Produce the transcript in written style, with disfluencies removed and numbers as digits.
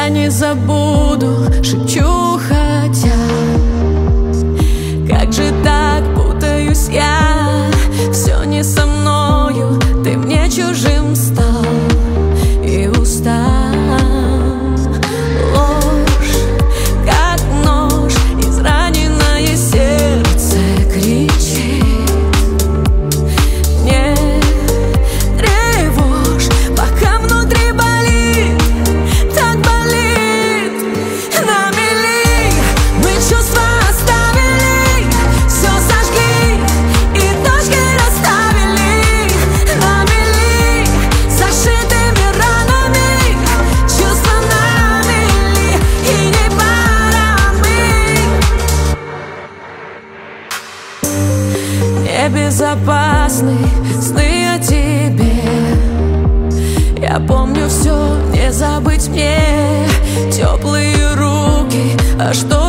я не забуду, шепчу, хотя как же так, путаюсь я. Все не со мною, ты мне чужим стал и устал. Ложь, как нож, израненное сердце кричит. Не тревожь, пока внутри болит, так болит. На мели мы чувства оставили, все сожгли и точки расставили. На мели зашитыми ранами, чувства на мели, и не пора мы. Небезопасны сны о тебе. Я помню все, не забыть мне теплые руки. А что